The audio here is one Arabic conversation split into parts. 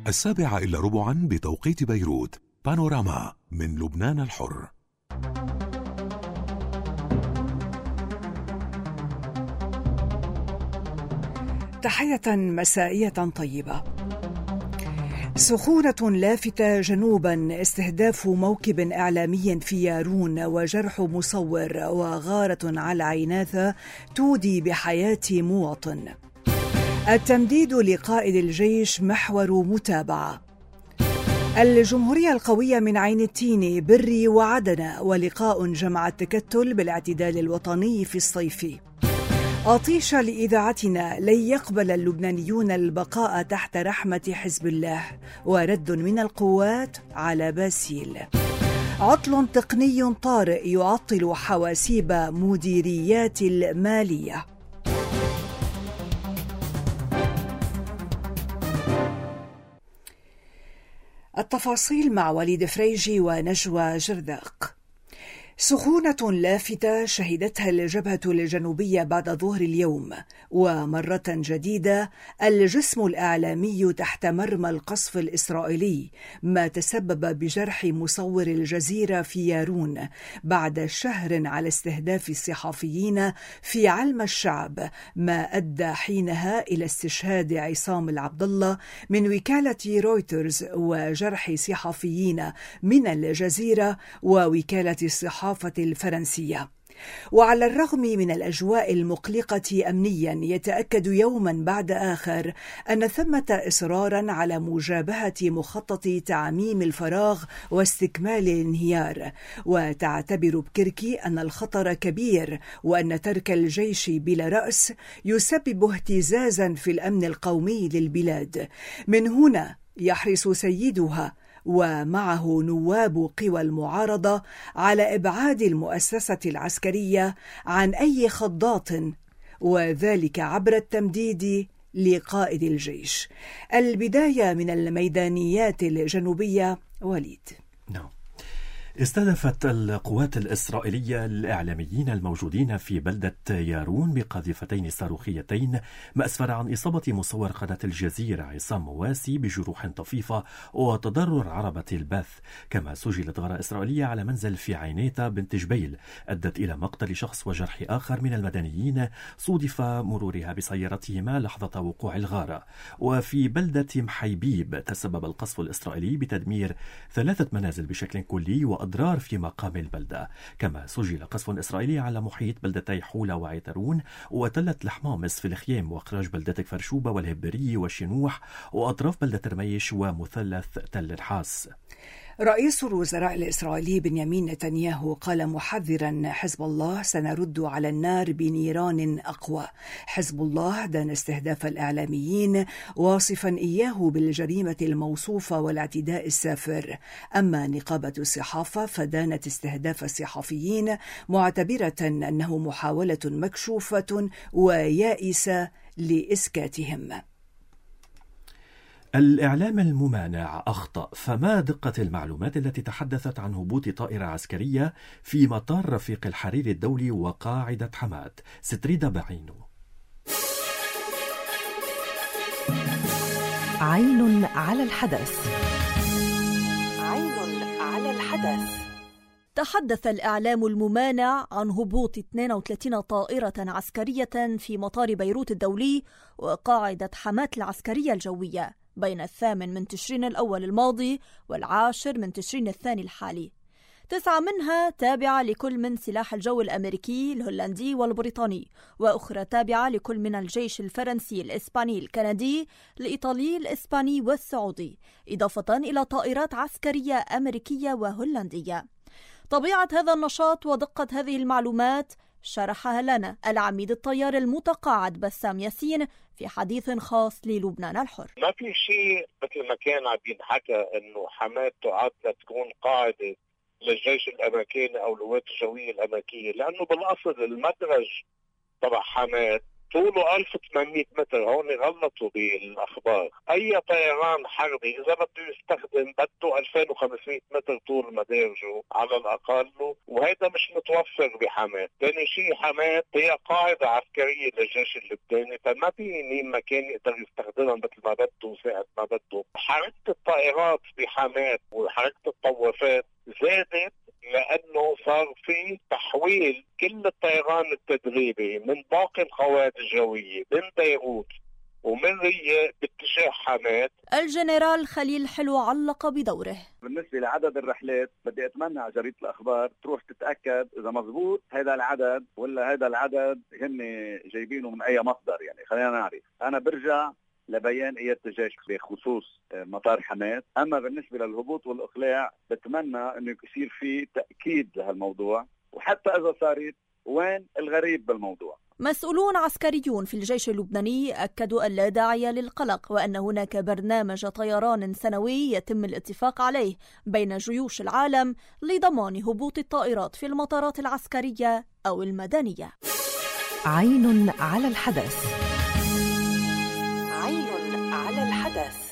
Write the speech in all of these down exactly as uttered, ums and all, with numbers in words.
السابعة إلا ربعا بتوقيت بيروت. بانوراما من لبنان الحر. تحية مسائية طيبة. سخونة لافتة جنوبا، استهداف موكب إعلامي في يارون وجرح مصور، وغارة على عيناثة تودي بحياة مواطن. التمديد لقائد الجيش محور متابعة. الجمهورية القوية من عين التين، بري وعدن، ولقاء جمع التكتل بالاعتدال الوطني في الصيف. أطيش لإذاعتنا، لن يقبل اللبنانيون البقاء تحت رحمة حزب الله، ورد من القوات على باسيل. عطل تقني طارئ يعطل حواسيب مديريات المالية. التفاصيل مع وليد فريجي ونجوى جرداق. سخونة لافتة شهدتها الجبهة الجنوبية بعد ظهر اليوم، ومرة جديدة الجسم الإعلامي تحت مرمى القصف الإسرائيلي، ما تسبب بجرح مصور الجزيرة في يارون بعد شهر على استهداف الصحفيين في علم الشعب، ما أدى حينها إلى استشهاد عصام العبدالله من وكالة رويترز وجرح صحفيين من الجزيرة ووكالة الصحافة الفرنسية. وعلى الرغم من الأجواء المقلقة أمنيا، يتأكد يوما بعد آخر أن ثمة إصرارا على مجابهة مخطط تعميم الفراغ واستكمال الانهيار، وتعتبر بكركي أن الخطر كبير، وأن ترك الجيش بلا رأس يسبب اهتزازا في الأمن القومي للبلاد. من هنا يحرص سيدها ومعه نواب قوى المعارضة على إبعاد المؤسسة العسكرية عن أي خضات، وذلك عبر التمديد لقائد الجيش. البداية من الميدانيات الجنوبية. وليد. نعم. استهدفت القوات الإسرائيلية الإعلاميين الموجودين في بلدة يارون بقاذفتين صاروخيتين، ما أسفر عن إصابة مصور قناة الجزيرة عصام مواسي بجروح طفيفة وتضرر عربة البث. كما سجلت غارة إسرائيلية على منزل في عينيتا بنت جبيل أدت إلى مقتل شخص وجرح آخر من المدنيين صودف مرورها بسيارتهما لحظة وقوع الغارة. وفي بلدة محيبيب تسبب القصف الإسرائيلي بتدمير ثلاثة منازل بشكل كلي و أضرار في مقام البلدة. كما سجل قصف إسرائيلي على محيط بلدتي حولة وعيترون وتلة الحمامس في الخيام، وإخراج بلدتي فرشوبة والهبري والشنوح وأطراف بلدة رميش ومثلث تل الحاس. رئيس الوزراء الإسرائيلي بنيامين نتنياهو قال محذرا حزب الله: سنرد على النار بنيران أقوى. حزب الله دان استهداف الإعلاميين، واصفا إياه بالجريمة الموصوفة والاعتداء السافر. أما نقابة الصحافة فدانت استهداف الصحفيين، معتبرة أنه محاولة مكشوفة ويائسة لإسكاتهم. الإعلام الممانع أخطأ، فما دقة المعلومات التي تحدثت عن هبوط طائرة عسكرية في مطار رفيق الحريري الدولي وقاعدة حماة؟ ستريدا بعينه. عين على الحدث. عين على الحدث. تحدث الإعلام الممانع عن هبوط اثنين وثلاثين طائرة عسكرية في مطار بيروت الدولي وقاعدة حماة العسكرية الجوية بين الثامن من تشرين الأول الماضي والعاشر من تشرين الثاني الحالي. تسعة منها تابعة لكل من سلاح الجو الأمريكي، الهولندي والبريطاني، وأخرى تابعة لكل من الجيش الفرنسي، الإسباني، الكندي، الإيطالي، الإسباني والسعودي، إضافة إلى طائرات عسكرية أمريكية وهولندية. طبيعة هذا النشاط ودقة هذه المعلومات شرحها لنا العميد الطيار المتقاعد بسام ياسين في حديث خاص للبنان الحر. ما في شيء مثل ما كان عم ينحكى انه حماة تعد تكون قاعدة للجيش الامريكي او القوات الجوية الامريكية، لانه بالاصل المدرج تبع حماة طوله ألف وثمانمئة متر. هون غلطوا بالاخبار. اي طيران حربي اذا بده يستخدم بده ألفين وخمسمئة متر طول مدارجه على الاقل، وهذا مش متوفر بحماة. ثاني شيء حماة هي قاعدة عسكرية للجيش اللبناني، فما في مين مكان يقدر يستخدمها مثل ما بده وساعة ما بده. حركة الطائرات بحماة وحركة الطوافات زادت لأنه صار في تحويل كل الطيران التدريبي من باقي القوات الجوية من بيروت ومن ريا باتجاه حماة. الجنرال خليل حلو علق بدوره. بالنسبة لعدد الرحلات بدي أتمنى على جريدة الأخبار تروح تتأكد إذا مضبوط هذا العدد ولا هذا العدد هن جايبينه من أي مصدر. يعني خلينا نعرف. أنا برجع لبيان قيادة الجيش بخصوص مطار حماة. أما بالنسبة للهبوط والإقلاع بتمنى أنه يصير في تأكيد لهالموضوع، وحتى إذا صارت وين الغريب بالموضوع. مسؤولون عسكريون في الجيش اللبناني أكدوا أن لا داعي للقلق، وأن هناك برنامج طيران سنوي يتم الاتفاق عليه بين جيوش العالم لضمان هبوط الطائرات في المطارات العسكرية أو المدنية. عين على الحدث. عين على الحدث.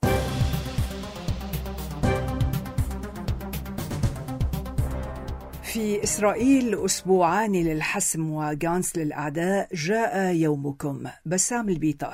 في إسرائيل أسبوعان للحسم وغانس للأعداء، جاء يومكم. بسام البيطار.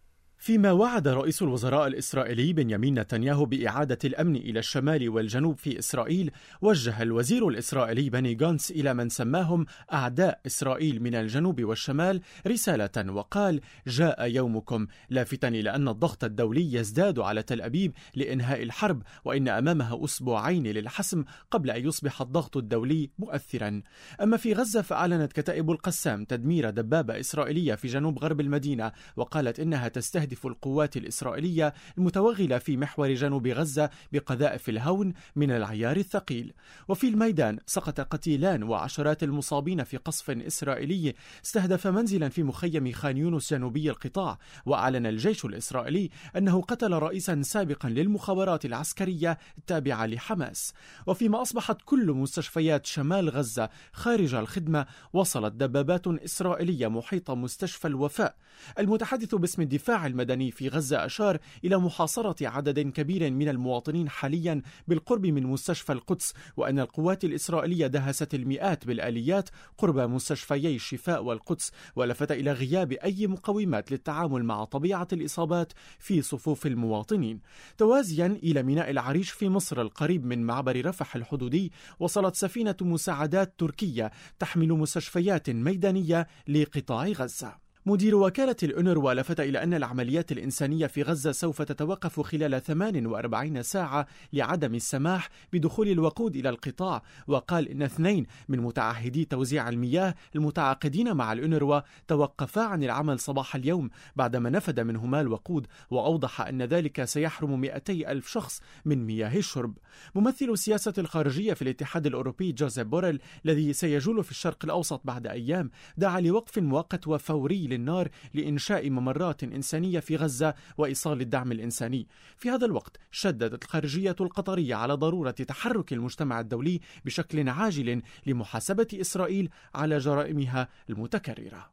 فيما وعد رئيس الوزراء الإسرائيلي بنيامين نتنياهو بإعادة الأمن إلى الشمال والجنوب في إسرائيل، وجه الوزير الإسرائيلي بني غانس إلى من سماهم أعداء إسرائيل من الجنوب والشمال رسالة وقال: جاء يومكم، لافتا إلى أن الضغط الدولي يزداد على تل أبيب لإنهاء الحرب، وإن أمامها أسبوعين للحسم قبل أن يصبح الضغط الدولي مؤثرا. أما في غزة فأعلنت كتائب القسام تدمير دبابة إسرائيلية في جنوب غرب المدينة، وقالت إنها تستهدف القوات الإسرائيلية المتوغلة في محور جنوب غزة بقذائف الهون من العيار الثقيل. وفي الميدان سقط قتيلان وعشرات المصابين في قصف إسرائيلي استهدف منزلا في مخيم خان يونس جنوبي القطاع. وأعلن الجيش الإسرائيلي أنه قتل رئيسا سابقا للمخابرات العسكرية التابعة لحماس. وفيما أصبحت كل مستشفيات شمال غزة خارج الخدمة، وصلت دبابات إسرائيلية محيط مستشفى الوفاء. المتحدث باسم الدفاع المدني في غزة أشار إلى محاصرة عدد كبير من المواطنين حاليا بالقرب من مستشفى القدس، وأن القوات الإسرائيلية دهست المئات بالآليات قرب مستشفيي الشفاء والقدس، ولفت إلى غياب أي مقومات للتعامل مع طبيعة الإصابات في صفوف المواطنين. توازيا إلى ميناء العريش في مصر القريب من معبر رفح الحدودي، وصلت سفينة مساعدات تركية تحمل مستشفيات ميدانية لقطاع غزة. مدير وكالة الأونروا لفت إلى أن العمليات الإنسانية في غزة سوف تتوقف خلال ثمان وأربعين ساعة لعدم السماح بدخول الوقود إلى القطاع، وقال إن اثنين من متعهدي توزيع المياه المتعاقدين مع الأونروا توقفا عن العمل صباح اليوم بعدما نفد منهما الوقود، وأوضح أن ذلك سيحرم مئتي ألف شخص من مياه الشرب. ممثل السياسة الخارجية في الاتحاد الأوروبي جوزيف بوريل الذي سيجول في الشرق الأوسط بعد أيام دعا لوقف مؤقت وفوري للنار لإنشاء ممرات إنسانية في غزة وإيصال الدعم الإنساني. في هذا الوقت شددت الخارجية القطرية على ضرورة تحرك المجتمع الدولي بشكل عاجل لمحاسبة إسرائيل على جرائمها المتكررة.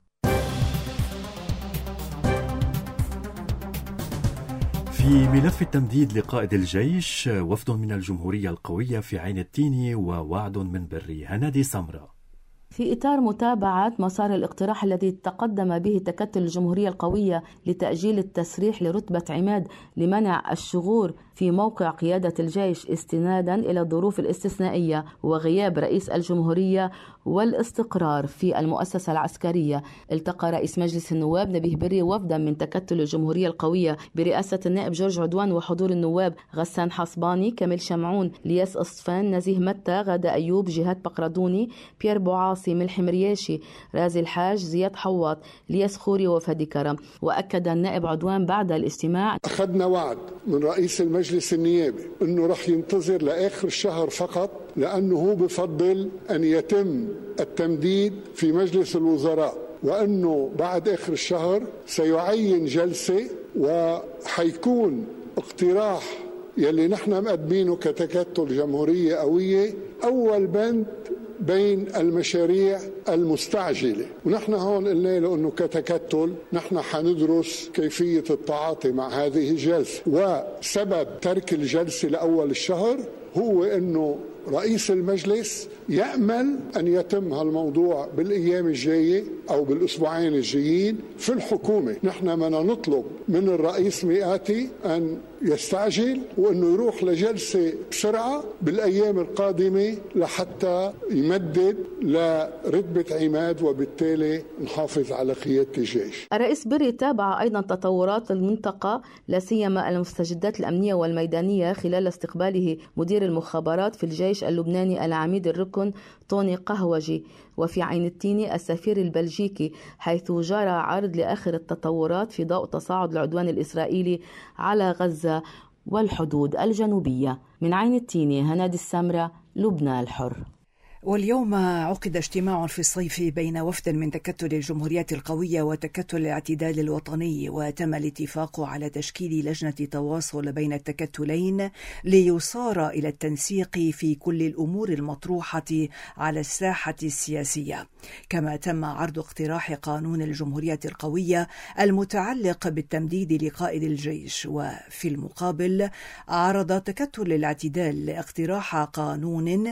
في ملف التمديد لقائد الجيش، وفد من الجمهورية القوية في عين التين ووعد من بري. هنادي سمرة. في إطار متابعة مسار الاقتراح الذي تقدم به تكتل الجمهورية القوية لتأجيل التسريح لرتبة عماد لمنع الشغور في موقع قيادة الجيش استنادا إلى الظروف الاستثنائية وغياب رئيس الجمهورية والاستقرار في المؤسسة العسكرية، التقى رئيس مجلس النواب نبيه بري وفدا من تكتل الجمهورية القوية برئاسة النائب جورج عدوان وحضور النواب غسان حصباني، كامل شمعون، لياس أصفان، نزيه متى، غادة أيوب، جهاد بقردوني، بيير بوعاصي، ملحم مرياشي، رازي الحاج، زياد حواط، لياس خوري وفادي كرم. وأكد النائب عدوان بعد الاجتماع: أخذنا وعد من رئيس المجلس النيابي أنه رح ينتظر لآخر الشهر فقط، لأنه هو بفضل أن يتم التمديد في مجلس الوزراء، وأنه بعد آخر الشهر سيعين جلسة وحيكون اقتراح يلي نحن مقدمينه كتكتل جمهورية قوية. أول بند بين المشاريع المستعجلة. ونحن هون قلنا له أنه كتكتل نحن حندرس كيفية التعاطي مع هذه الجلسة، وسبب ترك الجلسة لأول الشهر هو أنه رئيس المجلس يأمل أن يتم هالموضوع بالأيام الجاية أو بالأسبوعين الجايين في الحكومة. نحن بدنا نطلب من الرئيس مئاتي أن يستعجل وأنه يروح لجلسة بسرعة بالأيام القادمة لحتى يمدد لرتبة عماد وبالتالي نحافظ على قيادة الجيش. الرئيس بري تابع أيضا تطورات المنطقة لا سيما المستجدات الأمنية والميدانية خلال استقباله مدير المخابرات في الجيش اللبناني العميد الركن طوني قهوجي، وفي عين التيني السفير البلجيكي، حيث جرى عرض لآخر التطورات في ضوء تصاعد العدوان الإسرائيلي على غزة والحدود الجنوبية. من عين التيني هنادي السمرة، لبنان الحر. واليوم عقد اجتماع في الصيف بين وفد من تكتل الجمهوريات القوية وتكتل الاعتدال الوطني، وتم الاتفاق على تشكيل لجنة تواصل بين التكتلين ليصار إلى التنسيق في كل الأمور المطروحة على الساحة السياسية. كما تم عرض اقتراح قانون الجمهوريات القوية المتعلق بالتمديد لقائد الجيش، وفي المقابل عرض تكتل الاعتدال اقتراح قانون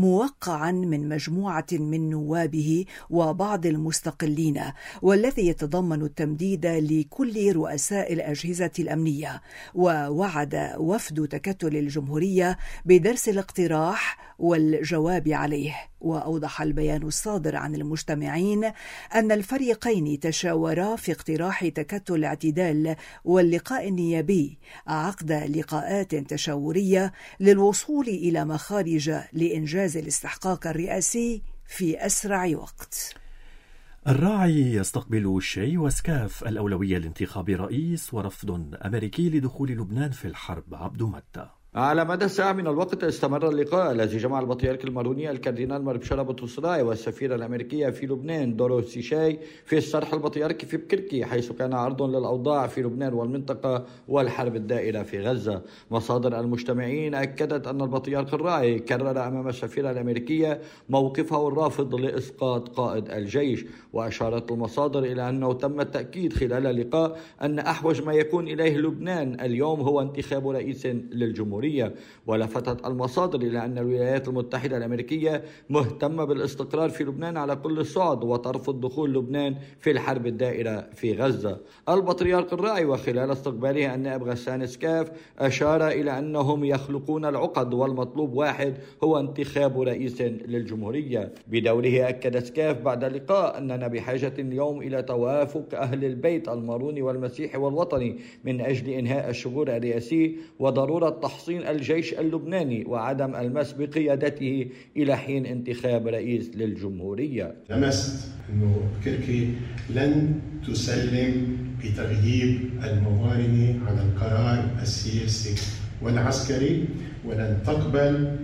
موقعا من مجموعة من نوابه وبعض المستقلين، والذي يتضمن التمديد لكل رؤساء الأجهزة الأمنية. ووعد وفد تكتل الجمهورية بدرس الاقتراح والجواب عليه. وأوضح البيان الصادر عن المجتمعين أن الفريقين تشاورا في اقتراح تكتل الاعتدال واللقاء النيابي عقد لقاءات تشاورية للوصول إلى مخارج لإنجاز الاستحقاق الرئاسي في أسرع وقت. الراعي يستقبل شي وسكاف الأولوية لانتخاب رئيس، ورفض أمريكي لدخول لبنان في الحرب. عبد متى. على مدى ساعة من الوقت استمر اللقاء الذي جمع البطريرك الماروني الكاردينال مربشرة بطرسراي والسفيرة الأمريكية في لبنان دوروثي شاي في الصرح البطريركي في بكركي، حيث كان عرض للأوضاع في لبنان والمنطقة والحرب الدائرة في غزة. مصادر المجتمعين أكدت أن البطريرك الراعي كرر أمام السفيرة الأمريكية موقفه الرافض لإسقاط قائد الجيش، وأشارت المصادر إلى أنه تم التأكيد خلال اللقاء أن أحوج ما يكون إليه لبنان اليوم هو انتخاب رئيس للجمهورية. ولفتت المصادر إلى أن الولايات المتحدة الأمريكية مهتمة بالاستقرار في لبنان على كل الصعد وترفض دخول لبنان في الحرب الدائرة في غزة. البطريرك الراعي وخلال استقباله النائب غسان سكاف أشار إلى أنهم يخلقون العقد والمطلوب واحد هو انتخاب رئيس للجمهورية. بدوره أكد سكاف بعد اللقاء أننا بحاجة اليوم إلى توافق أهل البيت الماروني والمسيحي والوطني من أجل إنهاء الشغور الرئاسي وضرورة تحصين الجيش اللبناني وعدم المس بقيادته إلى حين انتخاب رئيس للجمهورية. لمست أنه تركيا لن تسلم بتغييب الموارنة على القرار السياسي والعسكري، ولن تقبل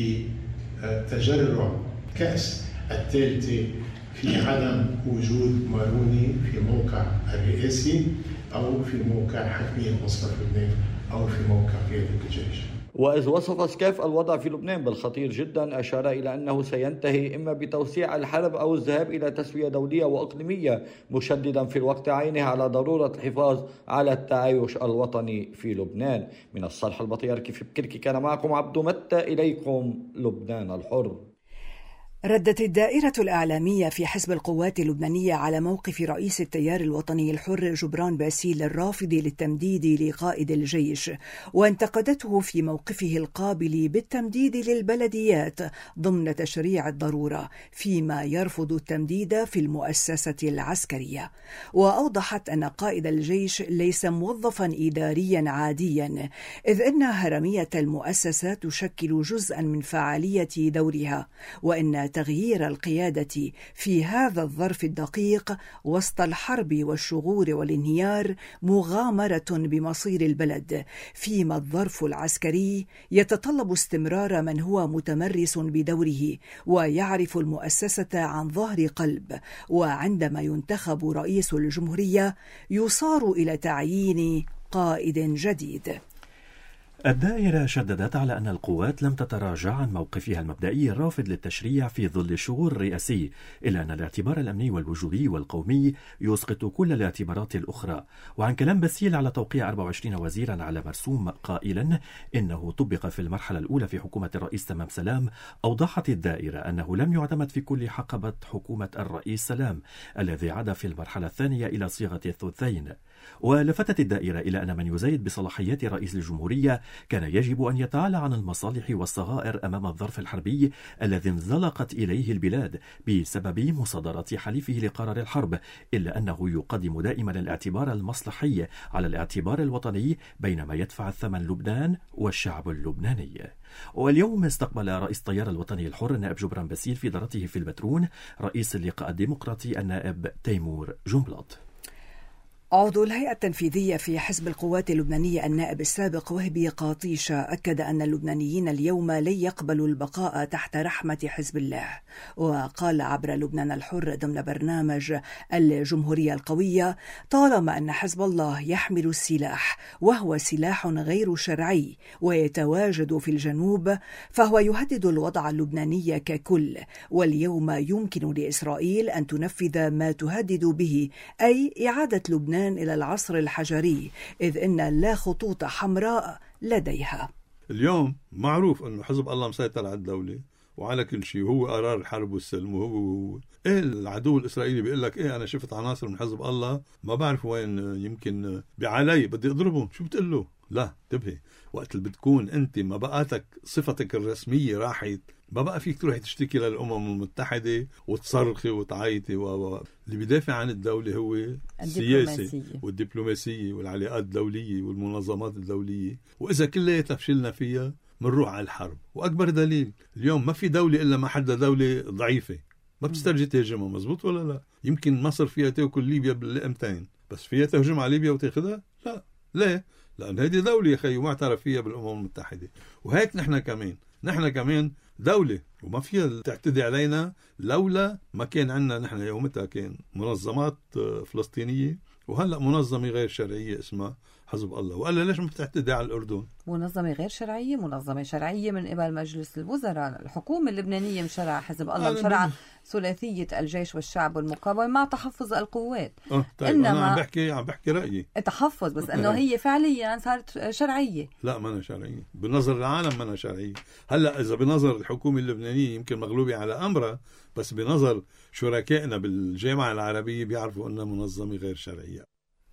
بتجرع كأس الثالثة في عدم وجود ماروني في موقع الرئاسي أو في موقع حكمية مصرف لبنان أو في موقع قيادة الجيش. وإذ وصف سكاف الوضع في لبنان بالخطير جدا، أشار إلى أنه سينتهي إما بتوسيع الحرب أو الذهاب إلى تسوية دولية وإقليمية، مشددا في الوقت عينه على ضرورة الحفاظ على التعايش الوطني في لبنان. من الصرح البطريركي في بكركي كان معكم عبد متى، إليكم لبنان الحر. ردت الدائرة الإعلامية في حزب القوات اللبنانية على موقف رئيس التيار الوطني الحر جبران باسيل الرافض للتمديد لقائد الجيش، وانتقدته في موقفه القابل بالتمديد للبلديات ضمن تشريع الضرورة، فيما يرفض التمديد في المؤسسة العسكرية. وأوضحت أن قائد الجيش ليس موظفا إداريا عاديا، إذ أن هرمية المؤسسة تشكل جزءا من فعالية دورها، وأن تغيير القيادة في هذا الظرف الدقيق وسط الحرب والشغور والانهيار مغامرة بمصير البلد، فيما الظرف العسكري يتطلب استمرار من هو متمرس بدوره ويعرف المؤسسة عن ظهر قلب. وعندما ينتخب رئيس الجمهورية يصار إلى تعيين قائد جديد. الدائرة شددت على أن القوات لم تتراجع عن موقفها المبدئي الرافض للتشريع في ظل الشغور الرئاسي، إلا أن الاعتبار الأمني والوجودي والقومي يسقط كل الاعتبارات الأخرى. وعن كلام باسيل على توقيع أربعة وعشرين وزيرا على مرسوم قائلا إنه طبق في المرحلة الأولى في حكومة الرئيس تمام سلام، أوضحت الدائرة أنه لم يعتمد في كل حقبة حكومة الرئيس سلام الذي عاد في المرحلة الثانية إلى صيغة الثلثين. ولفتت الدائرة إلى أن من يزايد بصلاحيات رئيس الجمهورية كان يجب أن يتعالى عن المصالح والصغائر أمام الظرف الحربي الذي انزلقت إليه البلاد بسبب مصادرة حليفه لقرار الحرب، إلا أنه يقدم دائما الاعتبار المصلحي على الاعتبار الوطني بينما يدفع الثمن لبنان والشعب اللبناني. واليوم استقبل رئيس التيار الوطني الحر النائب جبران باسيل في دارته في البترون رئيس اللقاء الديمقراطي النائب تيمور جنبلاط. عضو الهيئة التنفيذية في حزب القوات اللبنانية النائب السابق وهبي قاطيشة أكد أن اللبنانيين اليوم لن يقبلوا البقاء تحت رحمة حزب الله، وقال عبر لبنان الحر ضمن برنامج الجمهورية القوية: طالما أن حزب الله يحمل السلاح وهو سلاح غير شرعي ويتواجد في الجنوب فهو يهدد الوضع اللبناني ككل، واليوم يمكن لإسرائيل أن تنفذ ما تهدد به، أي إعادة لبنان إلى العصر الحجري، إذ إن لا خطوط حمراء لديها. اليوم معروف أنه حزب الله مسيطر على الدولة وعلى كل شيء، وهو قرار الحرب والسلم، وهو وهو إيه العدو الإسرائيلي بيقول لك إيه أنا شفت عناصر من حزب الله ما بعرف وين، يمكن بعلي بدي أضربهم، شو بتقول له؟ لا انتبهي، وقت اللي بتكون أنت ما بقاتك صفتك الرسمية راحت، ما بقى فيك تروحي تشتكي للأمم المتحدة وتصرخي وتعيطي. و... اللي بيدافع عن الدولة هو السياسة والدبلوماسية والعلاقات الدولية والمنظمات الدولية، وإذا كلياتها فشلنا فيها منروح على الحرب. وأكبر دليل اليوم ما في دولة إلا ما حدا دولة ضعيفة ما بتسترجي تهجمها، مزبوط ولا لا؟ يمكن مصر فيها تاكل ليبيا باللقمتين، بس فيها تهجم على ليبيا وتاخذها؟ لا. ليه؟ لأن هذه دولة يا خي ومعترف فيها بالأمم المتحدة. وهيك نحن كمان نحن كمان دولة وما فيها تعتدي علينا، لولا ما كان عندنا نحن يومتها كان منظمات فلسطينية وهلأ منظمة غير شرعية اسمها حزب الله. وقال ليش ما بتعتدي على الأردن؟ منظمة غير شرعية، منظمة شرعية من قبل مجلس الوزراء. الحكومة اللبنانية مشرع حزب الله، مشرع ثلاثية الجيش والشعب والمقاومة مع تحفظ القوات. اه طيب إنما أنا عم بحكي عم بحكي رأيي تحفظ، بس إنه هي فعليا صارت شرعية. لا ما أنا شرعية بنظر العالم، ما أنا شرعية. هلا إذا بنظر الحكومة اللبنانية يمكن مغلوبة على أمرها، بس بنظر شركائنا بالجامعة العربية بيعرفوا أنها منظمة غير شرعية.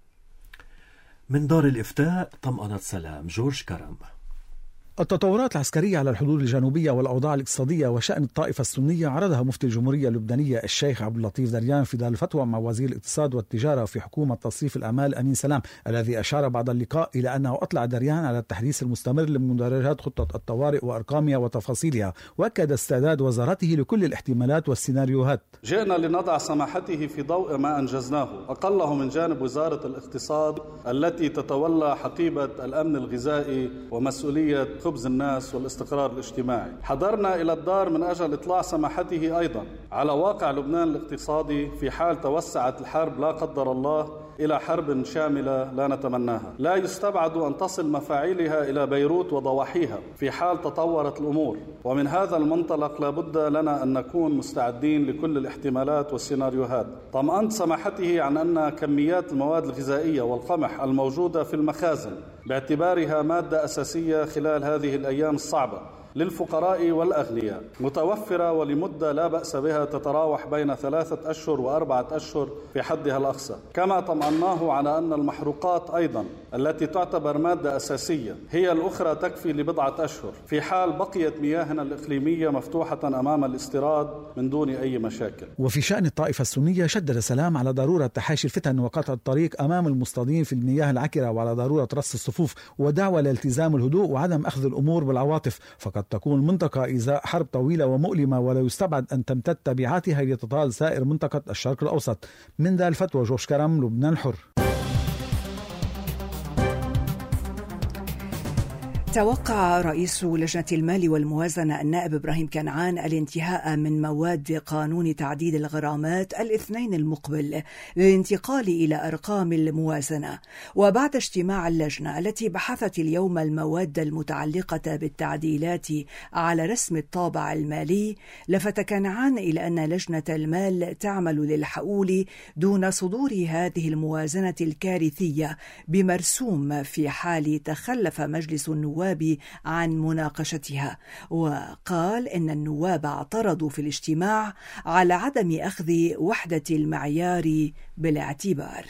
من دار الإفتاء طمأنة سلام جورج كرم. التطورات العسكرية على الحدود الجنوبية والأوضاع الاقتصادية وشأن الطائفة السنية عرضها مفتي الجمهورية اللبنانية الشيخ عبد اللطيف دريان في دار الفتوى مع وزير الاقتصاد والتجارة في حكومة تصريف الأعمال أمين سلام، الذي أشار بعد اللقاء إلى أنه أطلع دريان على التحديث المستمر لمدرجات خطة الطوارئ وأرقامها وتفاصيلها، وأكد استعداد وزارته لكل الاحتمالات والسيناريوهات. جئنا لنضع سماحته في ضوء ما أنجزناه أقله من جانب وزارة الاقتصاد التي تتولى حقيبة الأمن الغذائي ومسؤولية خبز الناس والاستقرار الاجتماعي. حضرنا إلى الدار من أجل إطلاع سماحته أيضا على واقع لبنان الاقتصادي في حال توسعت الحرب لا قدر الله إلى حرب شاملة لا نتمناها. لا يستبعد أن تصل مفاعيلها إلى بيروت وضواحيها في حال تطورت الأمور، ومن هذا المنطلق لابد لنا أن نكون مستعدين لكل الاحتمالات والسيناريوهات. طمأنت سماحته عن أن كميات المواد الغذائية والقمح الموجودة في المخازن باعتبارها مادة أساسية خلال هذه الأيام الصعبة للفقراء والأغنياء متوفرة ولمدة لا بأس بها تتراوح بين ثلاثة أشهر وأربعة أشهر في حدها الأقصى. كما طمأناه على أن المحروقات أيضا التي تعتبر مادة أساسية هي الأخرى تكفي لبضعة أشهر في حال بقيت مياهنا الإقليمية مفتوحة أمام الاستيراد من دون أي مشاكل. وفي شأن الطائفة السنية شدد سلام على ضرورة تحاشي الفتن وقطع الطريق أمام المصطادين في المياه العكرة، وعلى ضرورة رص الصفوف ودعوة لالتزام الهدوء وعدم أخذ الأمور بالعواطف، فقد تكون المنطقة إزاء حرب طويلة ومؤلمة ولا يستبعد أن تمتد تبعاتها لتطال سائر منطقة الشرق الأوسط. من ذا الفتوى جورج كرم، لبنان الحر. توقع رئيس لجنة المال والموازنة النائب إبراهيم كنعان الانتهاء من مواد قانون تعديل الغرامات الاثنين المقبل للانتقال إلى أرقام الموازنة. وبعد اجتماع اللجنة التي بحثت اليوم المواد المتعلقة بالتعديلات على رسم الطابع المالي، لفت كنعان إلى أن لجنة المال تعمل للحؤول دون صدور هذه الموازنة الكارثية بمرسوم في حال تخلف مجلس النواب عن مناقشتها. وقال إن النواب اعترضوا في الاجتماع على عدم أخذ وحدة المعيار بالاعتبار.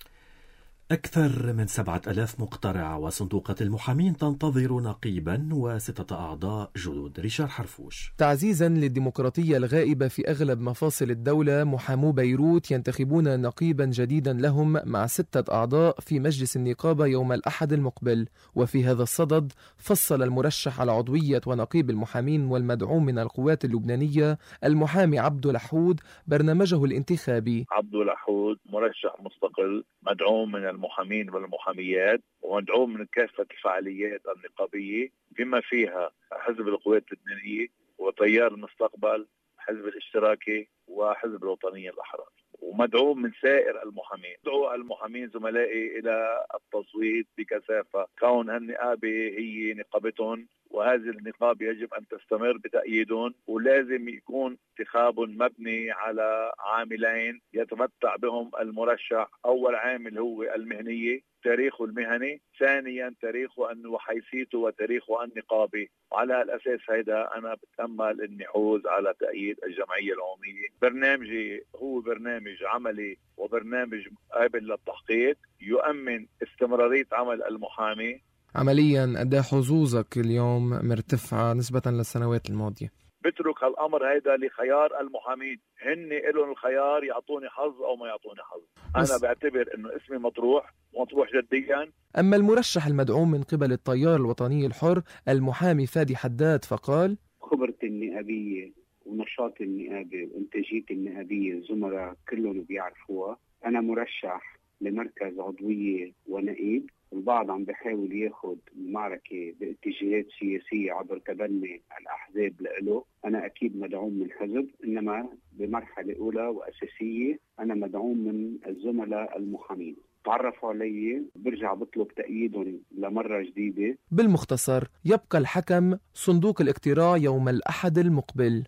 أكثر من سبعة ألاف مقترع وصندوقة المحامين تنتظر نقيبا وستة أعضاء جدد. ريشار حرفوش. تعزيزا للديمقراطية الغائبة في أغلب مفاصل الدولة، محامو بيروت ينتخبون نقيبا جديدا لهم مع ستة أعضاء في مجلس النقابة يوم الأحد المقبل. وفي هذا الصدد فصل المرشح على عضوية ونقيب المحامين والمدعوم من القوات اللبنانية المحامي عبد الحود برنامجه الانتخابي. عبد الحود مرشح مستقل مدعوم من المحامين والمحاميات ومدعوم من كافة الفعاليات النقابية بما فيها حزب القوات اللبنانية وتيار المستقبل، حزب الاشتراكي وحزب الوطنية الأحرار، ومدعوم من سائر المحامين. دعو المحامين زملائي إلى التصويت بكثافة، كون هالنقابة هي نقابتهم وهذه النقابة يجب أن تستمر بتأييدهم، ولازم يكون انتخاب مبني على عاملين يتمتع بهم المرشح. أول عامل هو المهنية، تاريخه المهني، ثانيا تاريخه أن وحيثيته وتاريخه النقابي. وعلى الأساس هذا أنا بتأمل أني أحوز على تأييد الجمعية العمومية. برنامجي هو برنامج عملي وبرنامج قابل للتحقيق يؤمن استمرارية عمل المحامي. عمليا قد حظوظك اليوم مرتفعة نسبة للسنوات الماضية؟ بترك هالأمر هيدا لخيار المحامين، هن إلهم الخيار يعطوني حظ أو ما يعطوني حظ. أنا بعتبر إنه اسمي مطروح مطروح جديا. أما المرشح المدعوم من قبل التيار الوطني الحر المحامي فادي حداد فقال: خبرتي النقابية ونشاط النقابة وإنتاجيتي النقابية الزملاء كلهم بيعرفوها. أنا مرشح لمركز عضوية ونقيب، البعض عم بيحاول ياخد المعركة باتجاهات سياسية عبر تبني الأحزاب لإله. أنا أكيد مدعوم من حزب، إنما بمرحلة أولى وأساسية أنا مدعوم من الزملاء المحامين. تعرفوا علي، برجع بطلب تأييدهم لمرة جديدة. بالمختصر يبقى الحكم صندوق الاقتراع يوم الأحد المقبل.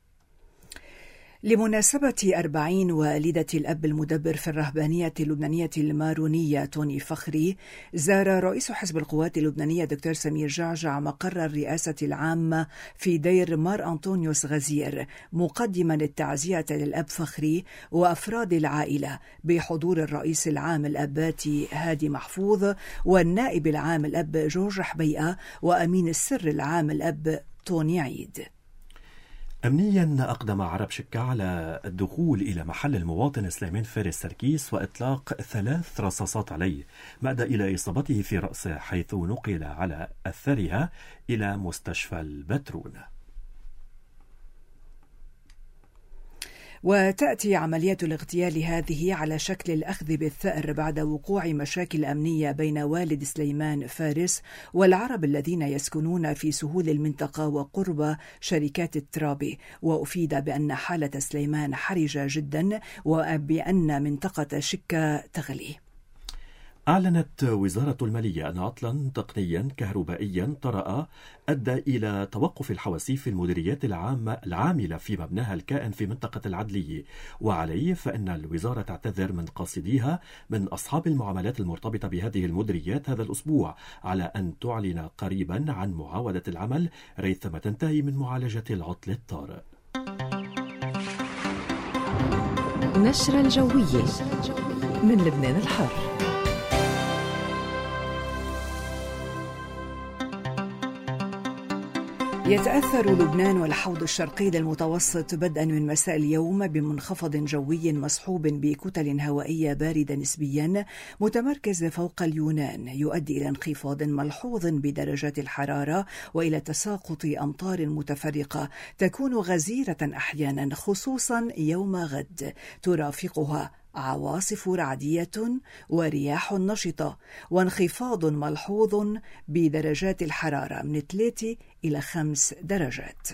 لمناسبة أربعين والدة الأب المدبر في الرهبانية اللبنانية المارونية توني فخري، زار رئيس حزب القوات اللبنانية دكتور سمير جعجع مقر الرئاسة العامة في دير مار أنطونيوس غزير، مقدما التعزية للأب فخري وأفراد العائلة بحضور الرئيس العام الأباتي هادي محفوظ والنائب العام الأب جورج حبيئة وأمين السر العام الأب توني عيد. أمنيا أقدم عرب شكا على الدخول إلى محل المواطن سليمان فارس سركيس وإطلاق ثلاث رصاصات عليه، ما أدى إلى إصابته في رأسه، حيث نقل على أثرها إلى مستشفى البترون. وتأتي عملية الاغتيال هذه على شكل الأخذ بالثأر بعد وقوع مشاكل أمنية بين والد سليمان فارس والعرب الذين يسكنون في سهول المنطقة وقرب شركات الترابي. وأفيد بأن حالة سليمان حرجة جدا وبأن منطقة شكا تغلي. أعلنت وزارة المالية أن عطلا تقنيا كهربائيا طرأ أدى إلى توقف الحواسيب في المديريات العامة العاملة في مبناها الكائن في منطقة العدلية، وعليه فإن الوزارة تعتذر من قاصديها من أصحاب المعاملات المرتبطة بهذه المديريات هذا الأسبوع، على أن تعلن قريبا عن معاودة العمل ريثما تنتهي من معالجة العطل الطارئ. نشرة الجوية من لبنان الحر. يتأثر لبنان والحوض الشرقي للمتوسط بدءا من مساء اليوم بمنخفض جوي مصحوب بكتل هوائية باردة نسبيا متمركز فوق اليونان، يؤدي إلى انخفاض ملحوظ بدرجات الحرارة وإلى تساقط أمطار متفرقة تكون غزيرة أحيانا خصوصا يوم غد، ترافقها عواصف رعدية ورياح نشطة وانخفاض ملحوظ بدرجات الحرارة من ثلاثة إلى خمس درجات.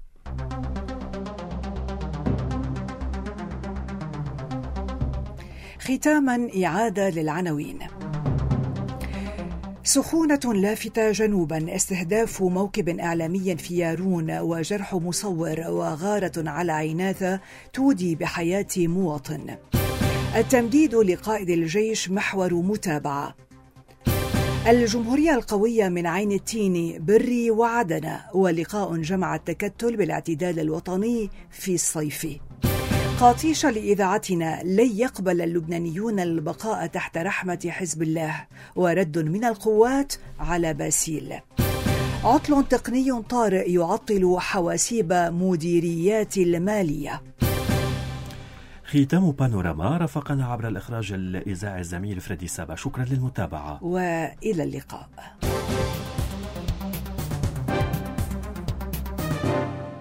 ختاما إعادة للعناوين. سخونة لافتة جنوبا، استهداف موكب إعلامي في يارون وجرح مصور، وغارة على عيناثة تودي بحياة مواطن. التمديد لقائد الجيش محور متابعة. الجمهورية القوية من عين التين، بري وعدن، ولقاء جمع التكتل بالاعتدال الوطني في الصيف. قاطيش لإذاعتنا، لن يقبل اللبنانيون البقاء تحت رحمة حزب الله، ورد من القوات على باسيل. عطل تقني طارئ يعطل حواسيب مديريات المالية. ختام بانوراما، رافقنا عبر الإخراج الإذاعي الزميل فريدي سابا. شكرا للمتابعة وإلى اللقاء.